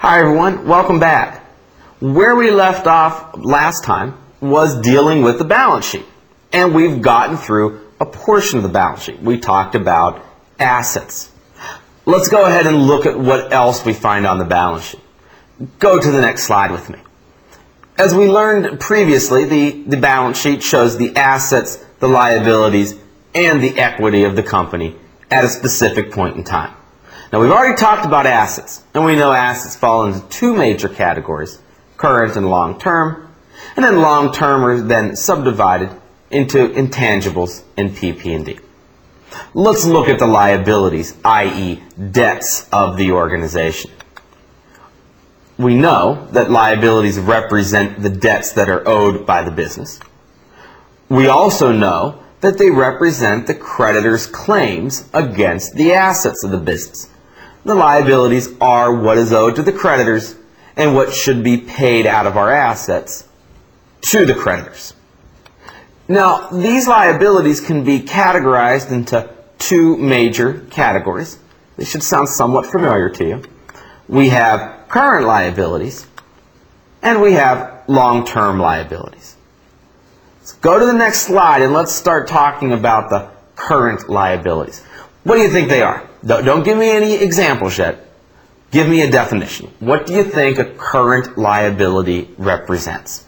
Hi everyone, welcome back. Where we left off last time was dealing with the balance sheet, and we've gotten through a portion of the balance sheet. We talked about assets. Let's go ahead and look at what else we find on the balance sheet. Go to the next slide with me. As we learned previously, the balance sheet shows the assets, the liabilities, and the equity of the company at a specific point in time. Now, we've already talked about assets, and we know assets fall into two major categories, current and long-term, and then long-term are then subdivided into intangibles and PP&D. Let's look at the liabilities, i.e. debts of the organization. We know that liabilities represent the debts that are owed by the business. We also know that they represent the creditor's claims against the assets of the business. The liabilities are what is owed to the creditors and what should be paid out of our assets to the creditors. Now, these liabilities can be categorized into two major categories. They should sound somewhat familiar to you. We have current liabilities and we have long-term liabilities. Let's go to the next slide and let's start talking about the current liabilities. What do you think they are? Don't give me any examples yet. Give me a definition. What do you think a current liability represents?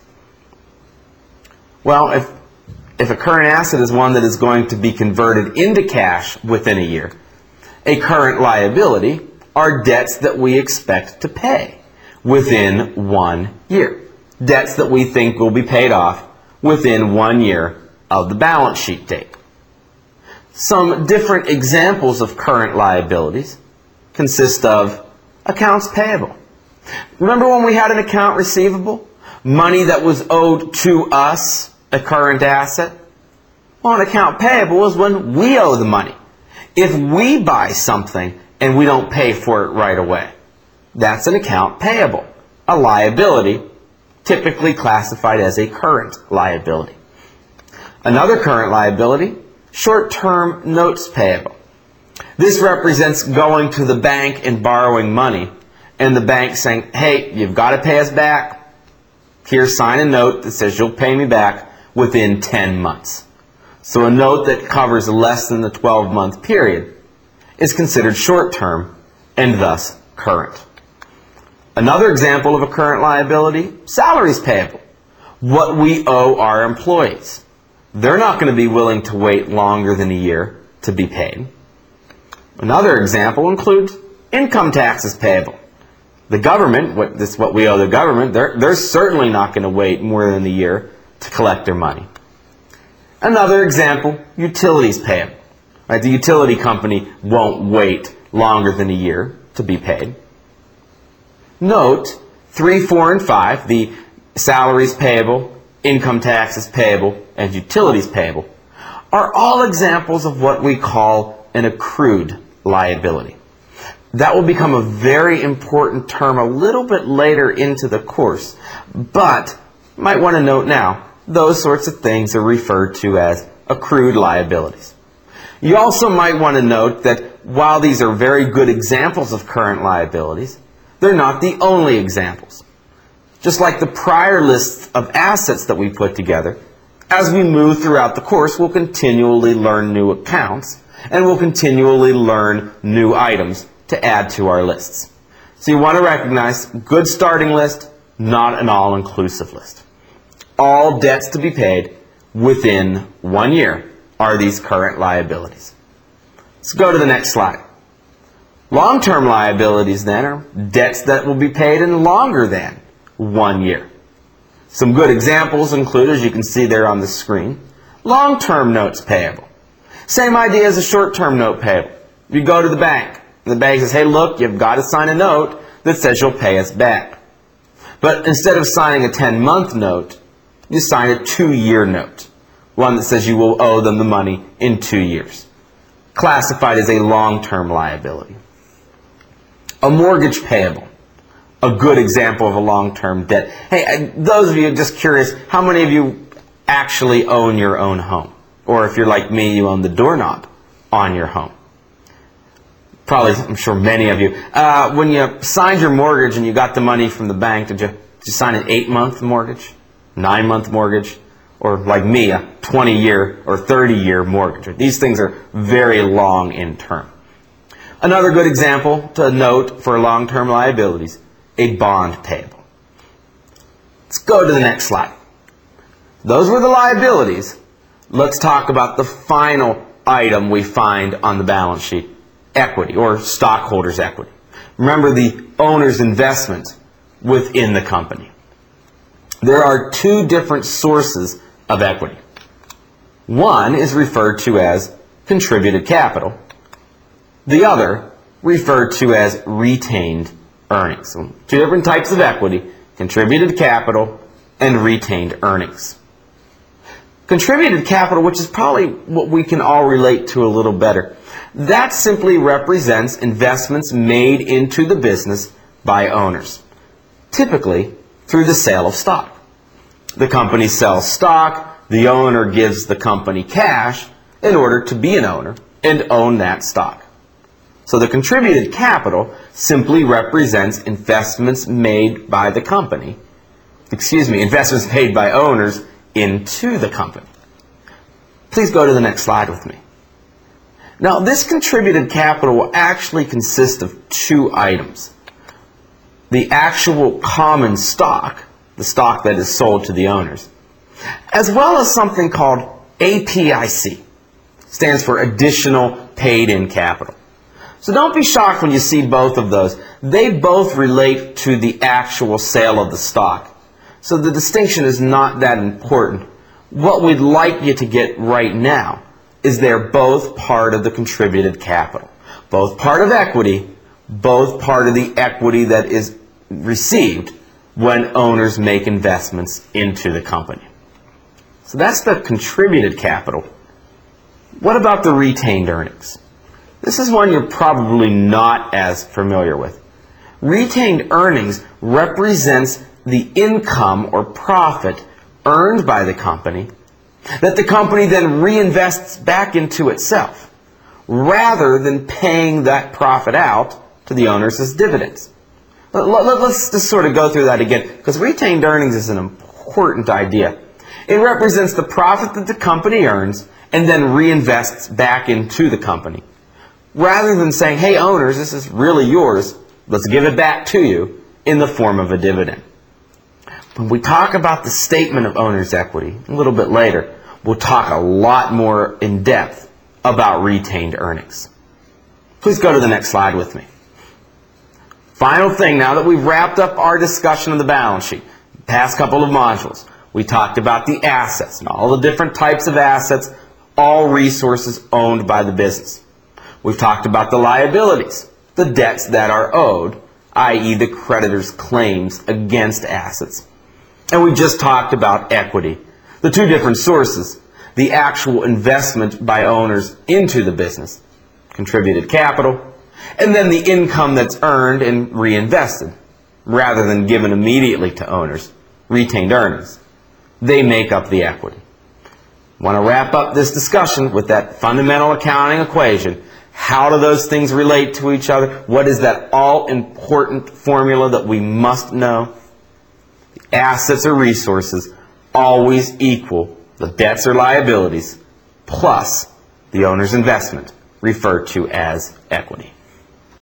Well, if a current asset is one that is going to be converted into cash within a year, a current liability are debts that we expect to pay within 1 year. Debts that we think will be paid off within 1 year of the balance sheet date. Some different examples of current liabilities consist of accounts payable. Remember when we had an account receivable? Money that was owed to us, a current asset? Well, an account payable is when we owe the money. If we buy something and we don't pay for it right away, that's an account payable, a liability typically classified as a current liability. Another current liability, short-term notes payable. This represents going to the bank and borrowing money, and the bank saying, hey, you've got to pay us back. Here, sign a note that says you'll pay me back within 10 months. So a note that covers less than the 12-month period is considered short-term and thus current. Another example of a current liability, salaries payable. What we owe our employees. They're not going to be willing to wait longer than a year to be paid. Another example includes income taxes payable. The government, what we owe the government, they're certainly not going to wait more than a year to collect their money. Another example, utilities payable. Right, the utility company won't wait longer than a year to be paid. Note 3, 4, and 5, the salaries payable, income taxes payable, and utilities payable, are all examples of what we call an accrued liability. That will become a very important term a little bit later into the course, but you might want to note now, those sorts of things are referred to as accrued liabilities. You also might want to note that while these are very good examples of current liabilities, they're not the only examples. Just like the prior list of assets that we put together, as we move throughout the course, we'll continually learn new accounts, and we'll continually learn new items to add to our lists. So you want to recognize good starting list, not an all-inclusive list. All debts to be paid within 1 year are these current liabilities. Let's go to the next slide. Long-term liabilities then are debts that will be paid in longer than 1 year. Some good examples include, as you can see there on the screen, long-term notes payable. Same idea as a short-term note payable. You go to the bank, and the bank says, hey, look, you've got to sign a note that says you'll pay us back. But instead of signing a 10-month note, you sign a 2-year note, one that says you will owe them the money in 2 years, classified as a long-term liability. A mortgage payable. A good example of a long-term debt. Hey, those of you just curious, how many of you actually own your own home? Or if you're like me, you own the doorknob on your home. Probably, I'm sure many of you. When you signed your mortgage and you got the money from the bank, did you sign an 8-month mortgage, 9-month mortgage, or like me, a 20-year or 30-year mortgage? These things are very long in term. Another good example to note for long-term liabilities, a bond payable. Let's go to the next slide. Those were the liabilities. Let's talk about the final item we find on the balance sheet, equity or stockholders' equity. Remember the owner's investment within the company. There are two different sources of equity. One is referred to as contributed capital. The other referred to as retained earnings. So two different types of equity, contributed capital and retained earnings. Contributed capital, which is probably what we can all relate to a little better, that simply represents investments made into the business by owners, typically through the sale of stock. The company sells stock, the owner gives the company cash in order to be an owner and own that stock. So the contributed capital simply represents investments made by the company, investments made by owners into the company. Please go to the next slide with me. Now, this contributed capital will actually consist of two items. The actual common stock, the stock that is sold to the owners, as well as something called APIC, stands for additional paid-in capital. So don't be shocked when you see both of those. They both relate to the actual sale of the stock. So the distinction is not that important. What we'd like you to get right now is they're both part of the contributed capital. Both part of equity, both part of the equity that is received when owners make investments into the company. So that's the contributed capital. What about the retained earnings? This is one you're probably not as familiar with. Retained earnings represents the income or profit earned by the company that the company then reinvests back into itself, rather than paying that profit out to the owners as dividends. Let's just sort of go through that again, because retained earnings is an important idea. It represents the profit that the company earns and then reinvests back into the company, rather than saying, hey owners, this is really yours, let's give it back to you in the form of a dividend. When we talk about the statement of owner's equity a little bit later, we'll talk a lot more in depth about retained earnings. Please go to the next slide with me. Final thing, now that we've wrapped up our discussion of the balance sheet, past couple of modules, we talked about the assets and all the different types of assets, all resources owned by the business. We've talked about the liabilities, the debts that are owed, i.e. the creditor's claims against assets. And we just talked about equity, the two different sources, the actual investment by owners into the business, contributed capital, and then the income that's earned and reinvested, rather than given immediately to owners, retained earnings. They make up the equity. I want to wrap up this discussion with that fundamental accounting equation. How do those things relate to each other? What is that all-important formula that we must know? Assets or resources always equal the debts or liabilities plus the owner's investment, referred to as equity.